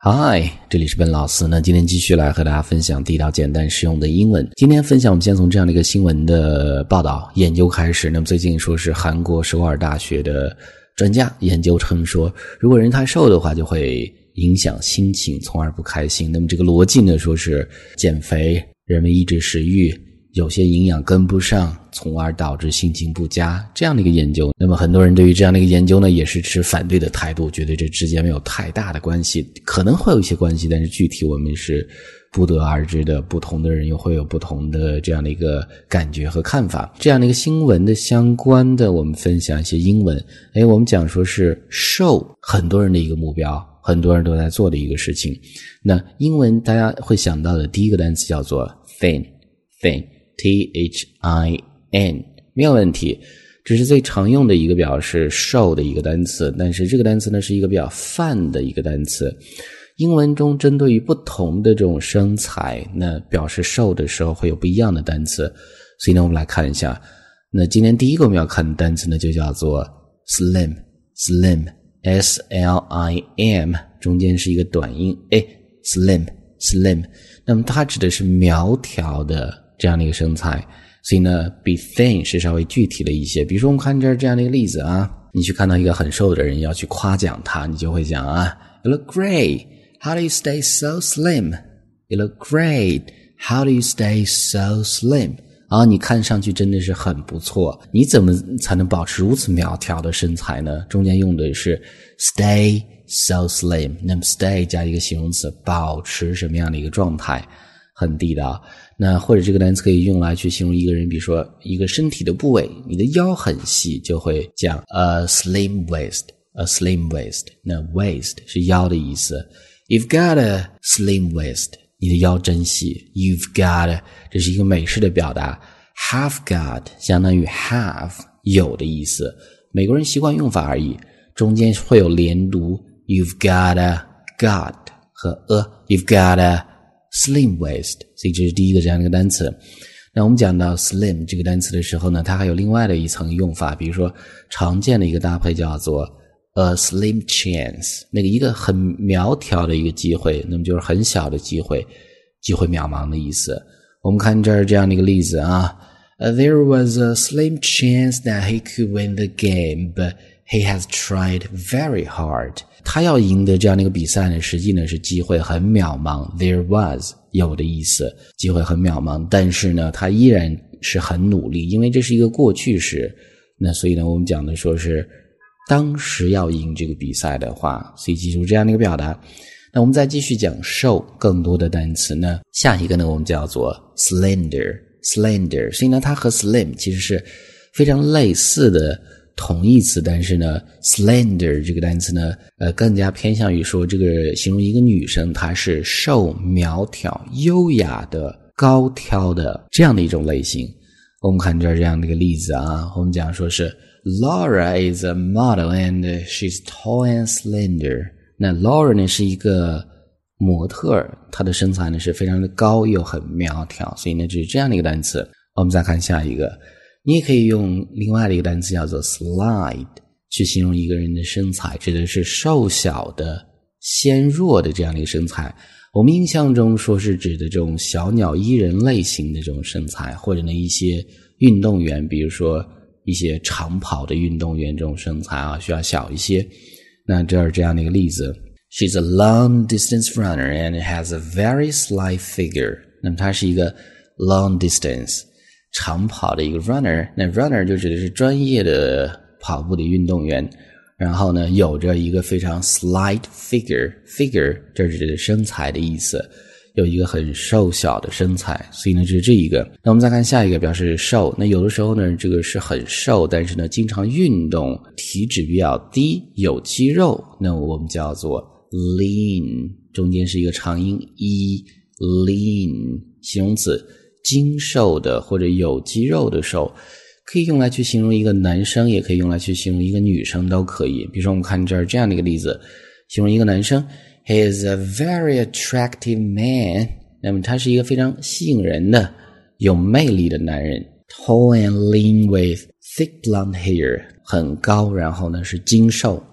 Hi， 这里是笨老师呢，今天继续来和大家分享地道简单实用的英文。今天分享我们先从这样的一个新闻的报道研究开始。那么最近说是韩国首尔大学的专家研究称说，如果人太瘦的话就会影响心情，从而不开心。那么这个逻辑呢，说是减肥，人们抑制食欲，有些营养跟不上，从而导致心情不佳，这样的一个研究。那么很多人对于这样的一个研究呢，也是持反对的态度，觉得这之间没有太大的关系，可能会有一些关系，但是具体我们是不得而知的，不同的人又会有不同的这样的一个感觉和看法。这样的一个新闻的相关的，我们分享一些英文。我们讲说是瘦，很多人的一个目标，很多人都在做的一个事情。那英文大家会想到的第一个单词叫做 thin T-H-I-N， 没有问题，这是最常用的一个表示瘦的一个单词，但是这个单词呢是一个比较泛的一个单词。英文中针对于不同的这种身材，那表示瘦的时候会有不一样的单词，所以呢我们来看一下。那今天第一个我们要看的单词呢就叫做 slim S-L-I-M， 中间是一个短音 slim， 那么它指的是苗条的这样的一个身材，所以呢比 thin 是稍微具体的一些。比如说我们看这样的一个例子啊，你去看到一个很瘦的人要去夸奖他，你就会讲啊 You look great, how do you stay so slim? You look great, how do you stay so slim? 啊，你看上去真的是很不错，你怎么才能保持如此苗条的身材呢？中间用的是 stay so slim， 那么 stay 加一个形容词，保持什么样的一个状态，很地道。那或者这个单词可以用来去形容一个人，比如说一个身体的部位，你的腰很细，就会讲 a slim waist， 那 waist 是腰的意思。 You've got a slim waist， 你的腰真细。 You've got， 这是一个美式的表达。 Have got 相当于 have 有的意思，美国人习惯用法而已，中间会有连读 You've got a got 和 a， You've got a slim waist， 所以这是第一个这样的一个单词。那我们讲到 slim 这个单词的时候呢，它还有另外的一层用法，比如说常见的一个搭配叫做 a slim chance， 那个一个很苗条的一个机会，那么就是很小的机会，机会渺茫的意思。我们看这儿这样的一个例子啊， There was a slim chance that he could win the game, but he has tried very hard。 他要赢得这样的一个比赛呢，实际呢是机会很渺茫。 There was 有的意思，机会很渺茫，但是呢他依然是很努力，因为这是一个过去时，那所以呢我们讲的说是当时要赢这个比赛的话，所以记住这样的一个表达。那我们再继续讲瘦更多的单词呢，下一个呢我们叫做 slender， 所以呢它和 slim 其实是非常类似的同义词，但是呢 slender 这个单词呢更加偏向于说这个形容一个女生她是瘦苗条优雅的高挑的这样的一种类型。我们看这儿这样的一个例子啊，我们讲说是 Laura is a model and she's tall and slender。 那 Laura 呢是一个模特，她的身材呢是非常的高又很苗条，所以呢这是这样的一个单词。我们再看下一个，你也可以用另外的一个单词叫做 slide 去形容一个人的身材，指的是瘦小的纤弱的这样的一个身材。我们印象中说是指的这种小鸟依人类型的这种身材，或者呢一些运动员，比如说一些长跑的运动员这种身材啊需要小一些。那这儿这样的一个例子， She's a long distance runner and has a very slight figure。 那么她是一个 long distance长跑的一个 runner， 那 runner 就指的是专业的跑步的运动员，然后呢有着一个非常 slight figure， 这指的是身材的意思，有一个很瘦小的身材，所以呢这是这一个。那我们再看下一个，表示瘦，那有的时候呢这个是很瘦，但是呢经常运动，体脂比较低，有肌肉，那我们叫做 lean， 中间是一个长音 e， lean 形容词，精瘦的或者有肌肉的瘦，可以用来去形容一个男生，也可以用来去形容一个女生，都可以。比如说我们看这儿这样的一个例子，形容一个男生 He is a very attractive man， 那么他是一个非常吸引人的有魅力的男人。 Tall and lean with thick blonde hair， 很高，然后呢是精瘦，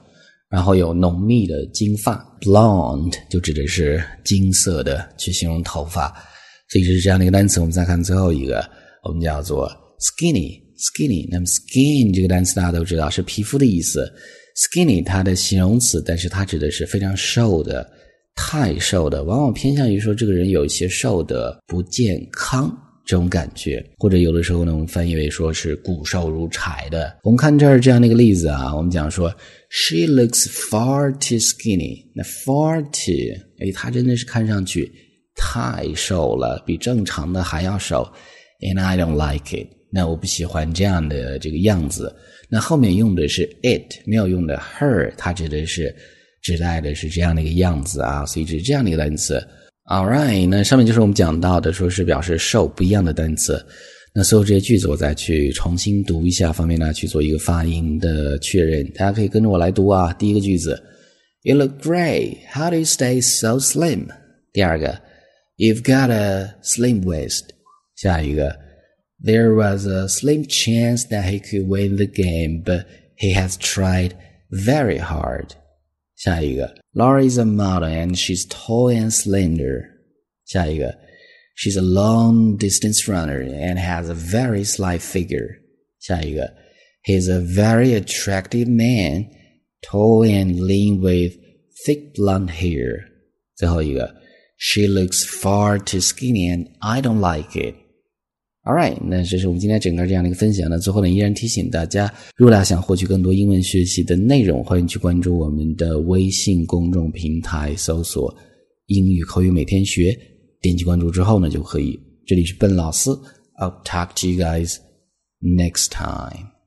然后有浓密的金发 blonde 就指的是金色的去形容头发，所以这是这样的一个单词。我们再看最后一个，我们叫做 skinny。那么 skin 这个单词大家都知道是皮肤的意思， skinny 它的形容词，但是它指的是非常瘦的，太瘦的，往往偏向于说这个人有一些瘦的不健康这种感觉，或者有的时候呢我们翻译为说是骨瘦如柴的。我们看这儿这样的一个例子啊，我们讲说 She looks far too skinny， 那 far too 她真的是看上去太瘦了，比正常的还要瘦， and I don't like it， 那我不喜欢这样的这个样子。那后面用的是 it， 没有用的 her， 它指代的是这样的一个样子啊，所以是这样的一个单词。Alright， 那上面就是我们讲到的说是表示瘦不一样的单词。那所有这些句子我再去重新读一下，方便大家去做一个发音的确认。大家可以跟着我来读啊。第一个句子 You look great, how do you stay so slim？ 第二个 You've got a slim waist。 下一个 There was a slim chance that he could win the game, but he has tried very hard。 下一个 Laura is a model and she's tall and slender。 下一个 She's a long distance runner and has a very slight figure。 下一个 He's a very attractive man, tall and lean with thick blonde hair。 最后一个 She looks far too skinny and I don't like it。 Alright， 那这是我们今天整个这样的一个分享呢。最后呢，依然提醒大家，如果大家想获取更多英文学习的内容，欢迎去关注我们的微信公众平台，搜索英语口语每天学，点击关注之后呢就可以。这里是笨老师， I'll talk to you guys next time.